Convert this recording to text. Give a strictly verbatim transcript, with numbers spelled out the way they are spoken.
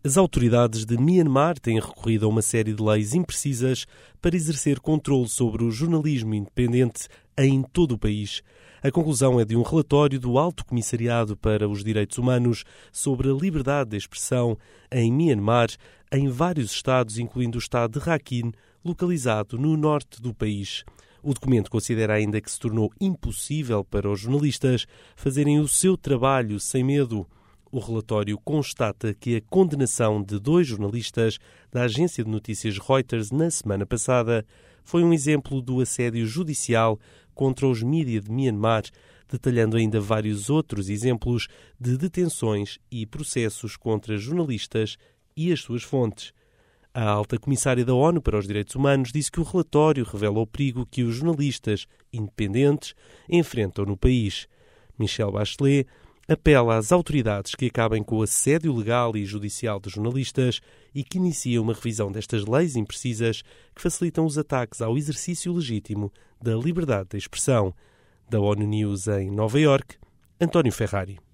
As autoridades de Myanmar têm recorrido a uma série de leis imprecisas para exercer controle sobre o jornalismo independente em todo o país. A conclusão é de um relatório do Alto Comissariado para os Direitos Humanos sobre a liberdade de expressão em Myanmar, em vários estados, incluindo o estado de Rakhine, localizado no norte do país. O documento considera ainda que se tornou impossível para os jornalistas fazerem o seu trabalho sem medo. O relatório constata que a condenação de dois jornalistas da agência de notícias Reuters na semana passada foi um exemplo do assédio judicial contra os mídia de Myanmar, detalhando ainda vários outros exemplos de detenções e processos contra jornalistas e as suas fontes. A alta comissária da ONU para os Direitos Humanos disse que o relatório revela o perigo que os jornalistas independentes enfrentam no país. Michelle Bachelet apela às autoridades que acabem com o assédio legal e judicial dos jornalistas e que iniciem uma revisão destas leis imprecisas que facilitam os ataques ao exercício legítimo da liberdade de expressão. Da ONU News em Nova Iorque, António Ferrari.